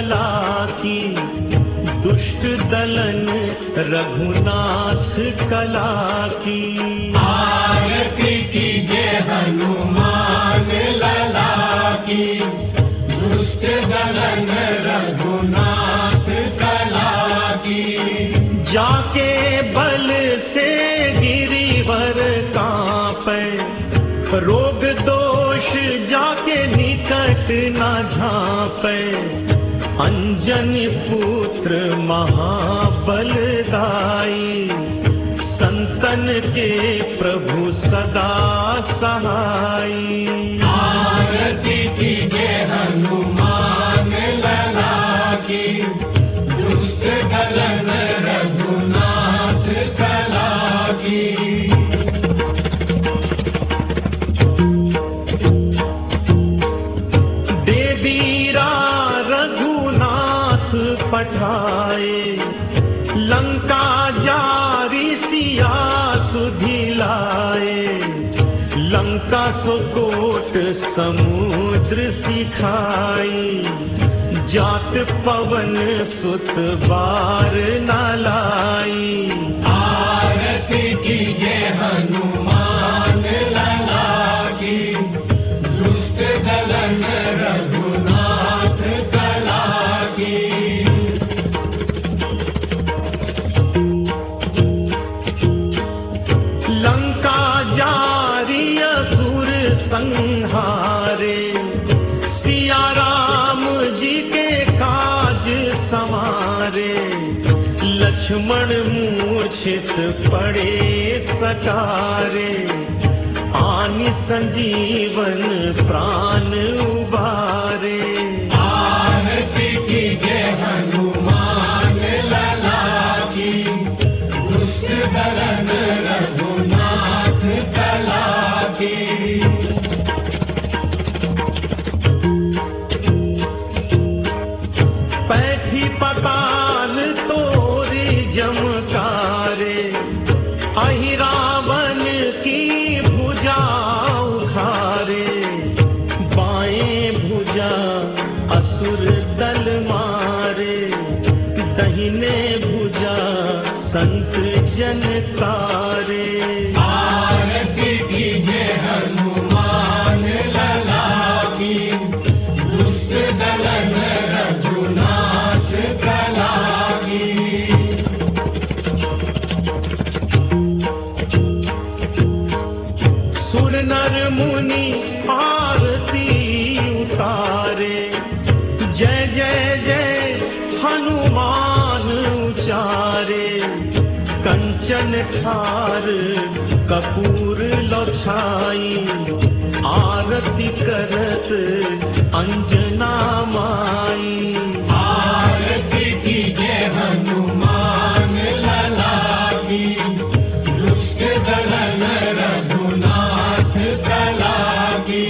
लला की, दुष्ट दलन रघुनाथ कला की। आरती कीजिए हनुमान लला की, दुष्ट दलन रघुनाथ कला की। जाके बल से गिरिवर कांपे, रोग दोष जाके निकट न झांपे। अंजनी पुत्र महाबलदाई, संतन के प्रभु सदा सहाई। आरती कीजिए हनुमान लला की, दुष्ट दलन रघुनाथ कला की। पठाए लंका जारी सिया सुधिलाए। लंका सुकोट समुद्र सिखाई, जात पवन सुत बार न लाई। आरती कीजिए हनुमान लला की, दुष्ट दलन रघुनाथ कला की। संहारे सिया राम जी के काज संवारे। लक्ष्मण मूर्छित पड़े सकारे, आनि संजीवन प्राण उबारे। आरती कीजिए हनुमान लला की, दुष्ट दलन रघुनाथ कला की। पैठी पताल तोरी जमकारे, अहि रावण की भुजा उखारे। बाएं भुजा असुर दल मारे, दहिने भुजा संत जन तारे। आरती कीजिए हनुमान लला की, दुष्ट दलन रघुनाथ कला की। सुर नर मुनि आरती उतारे, जय जय जय हनुमान उचारे। कंचन ठार कपूर लौछाई, आरती करत अंजना माई। आरती कीजिए हनुमान लला की, दुष्ट दलन रघुनाथ कला की।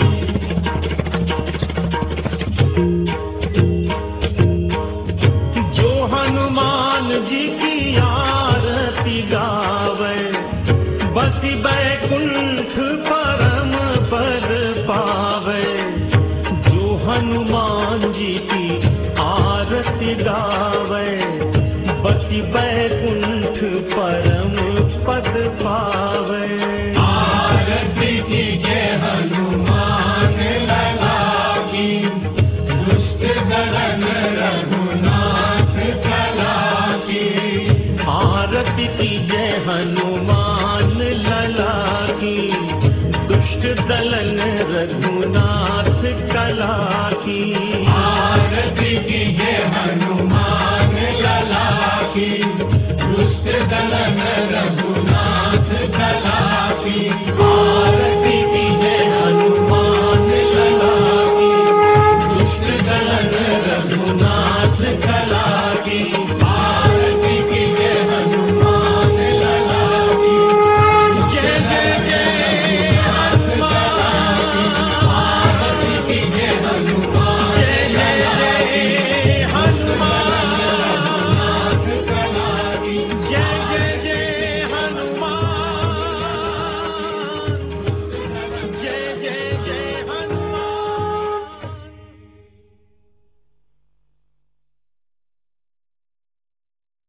जो हनुमान जी की आरती गावे, बसी बैकुंठ परम पद पावे। जो हनुमान जी की आरती गावे, बसी बैकुंठ परम पद पावे। आरती कीजिए हनुमान लला की, दुष्ट दलन रघुनाथ कला की। आरती कीजिए हनुमान लला की, दुष्ट दलन रघुनाथ कला की। आरती कीजिए